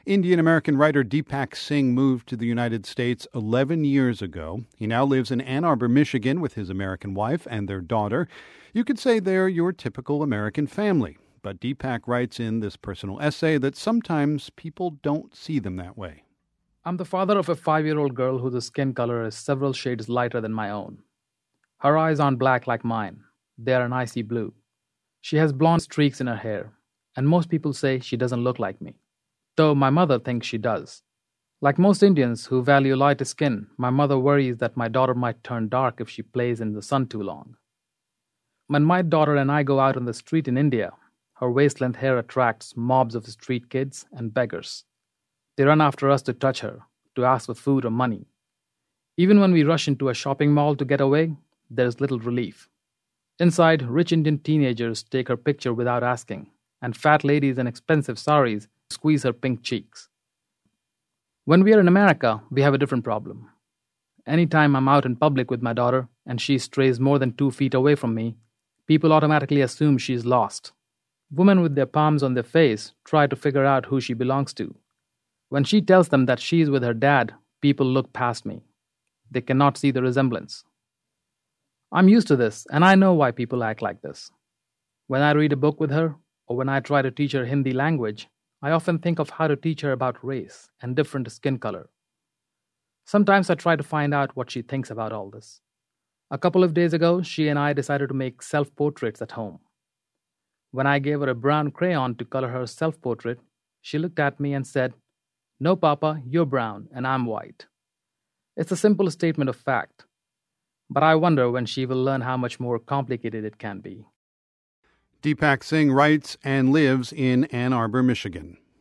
Indian-American writer Deepak Singh moved to the United States 11 years ago. He now lives in Ann Arbor, Michigan with his American wife and their daughter. You could say they're your typical American family. But Deepak writes in this personal essay that sometimes people don't see them that way. I'm the father of a 5-year-old girl whose skin color is several shades lighter than my own. Her eyes aren't black like mine. They are an icy blue. She has blonde streaks in her hair, and most people say she doesn't look like me, though my mother thinks she does. Like most Indians who value light skin, my mother worries that my daughter might turn dark if she plays in the sun too long. When my daughter and I go out on the street in India, her waist-length hair attracts mobs of street kids and beggars. They run after us to touch her, to ask for food or money. Even when we rush into a shopping mall to get away, there is little relief. Inside, rich Indian teenagers take her picture without asking, and fat ladies in expensive saris squeeze her pink cheeks. When we are in America, we have a different problem. Anytime I'm out in public with my daughter and she strays more than 2 feet away from me, people automatically assume she's lost. Women with their palms on their face try to figure out who she belongs to. When she tells them that she's with her dad, people look past me. They cannot see the resemblance. I'm used to this, and I know why people act like this. When I read a book with her, or when I try to teach her Hindi language, I often think of how to teach her about race and different skin color. Sometimes I try to find out what she thinks about all this. A couple of days ago, she and I decided to make self-portraits at home. When I gave her a brown crayon to color her self-portrait, she looked at me and said, "No, Papa, you're brown and I'm white." It's a simple statement of fact. But I wonder when she will learn how much more complicated it can be. Deepak Singh writes and lives in Ann Arbor, Michigan.